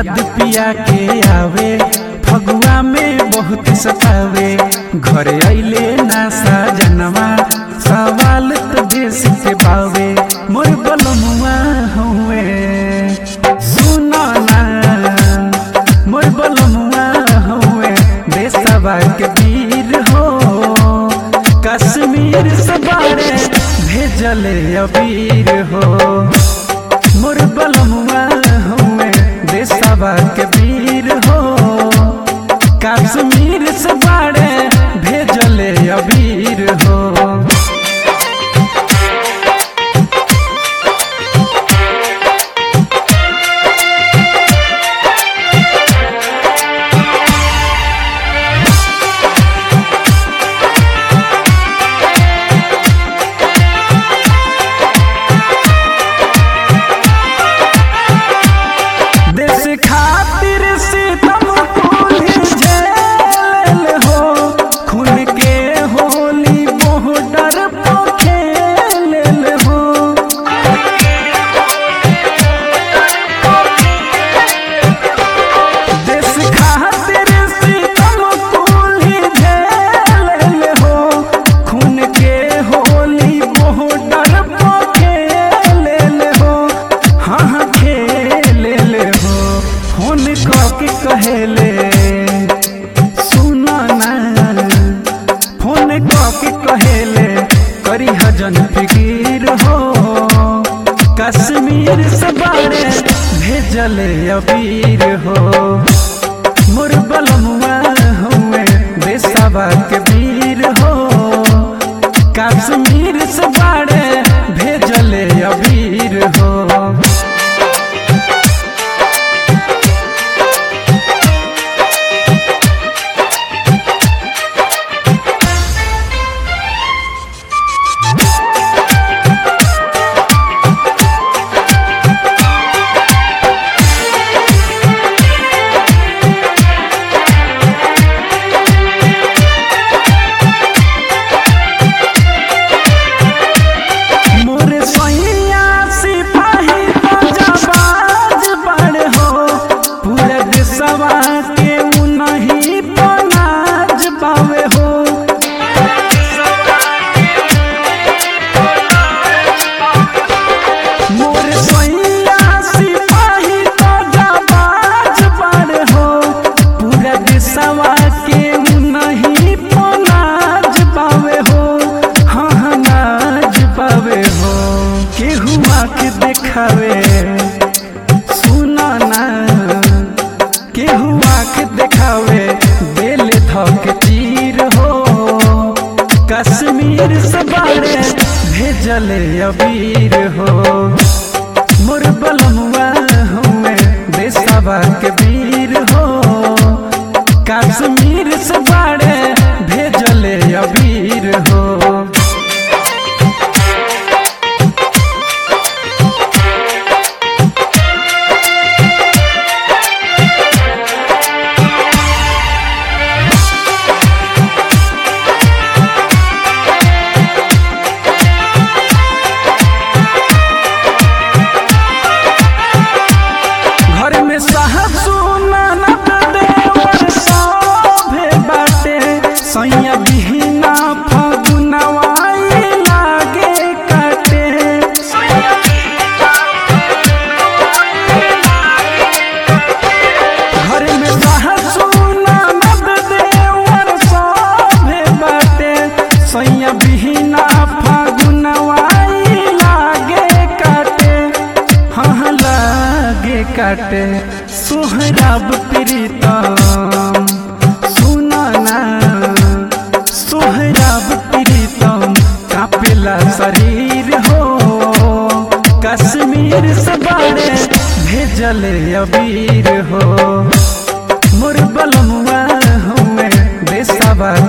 याद पिया के आवे फगुआ में बहुत सतावे। घर अइले ना साजनवा सवाल तो देश के बावे। मोर बलमुआ हुए सुनो ना मोर बलमुआ हुए देशवा के वीर हो। कश्मीर से बारे भेजले अबीर हो। मोर बलमुआ हुए देशवा के वीर हो। कश्मीर से बारे भेजले अबीर हो। खातिर सीतम कुल्ही झेल हो। खून के होली बॉर्डर पर खेल हो। देश खातिर सीतम कुल्ही झेल हो। खून के होली बॉर्डर पर खेल हो। हाँ खेल हो। फोन के कहेले सुना ना फोन के कहेले करी हजन फिकीर हो। कश्मीर से बारे भेजले अबीर हो। मोर बलमुआ हुए देशवा के वीर हो। कश्मीर से बारे भेजले अबीर हो। देखावे सुना ना केहू आँख देखावे दिल धक तीर हो। कश्मीर से बारे भेजले अबीर हो। मोर बलमुआ हुए देशवा के वीर हो। कश्मीर से बारे भेजले अबीर हो। सैया बिहना फगुनवाई लागे काटे। घर में सहसुना नद देवर सभे बाटे। सैया बिहना फगुनवाई लागे काटे। हाँ लागे काटे। सोहराब प्रीतम सुना ना सोहराब प्रीतम कापेला शरीर हो। कश्मीर से बारे भेजले अबीर हो। मोर बलमुआ हुए देशवा